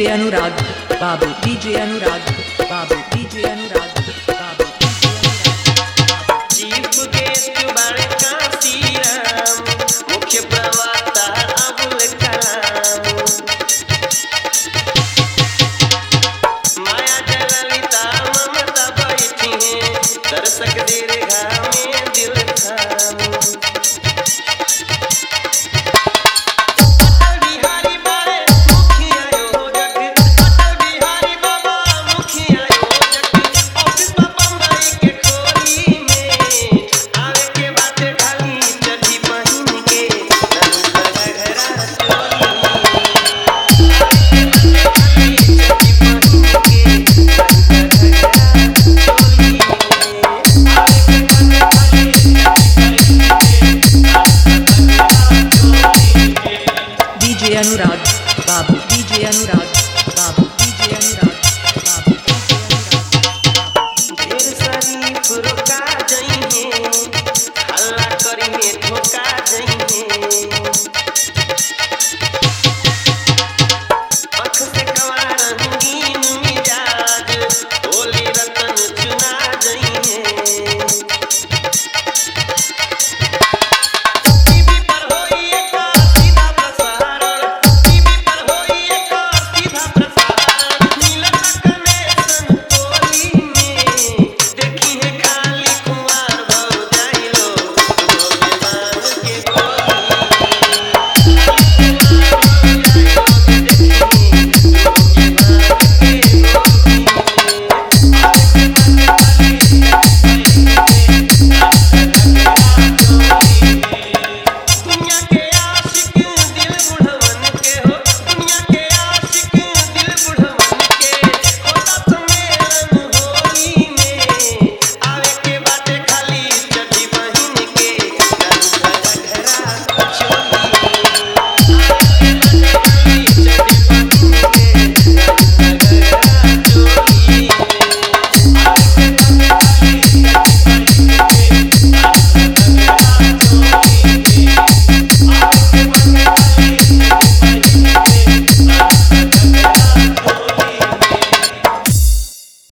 DJ Anurag, Babu, DJ Anurag, Babu, DJ Anurag, Babu, chief guest बड़े काशी राम, मुख्य प्रवक्ता अबुल कलाम, माया जयललिता ममता बैठी हैं, दर्शक दीर्घा में दिल थाम। अटल बिहारी बड़े मुखिया योजक, अटल बिहारी बाबा मुखिया योजक, ऑफिस बा बम्बई के खोली में, आवे के बाटे खाली चड्डी पहिन के, नन्हा घघरा चोली में, आवे के बाटे खाली चड्डी पहिन के, नन्हा घघरा चोली में, आवे के बाटे खाली चड्डी पहिन के, नन्हा घघरा चोली में। DJ Anurag, Babu, DJ Anurag, Babu, DJ Anurag, Babu, ढेर शरीफ रोका जइहे, हल्ला करी में ठोका जइहे।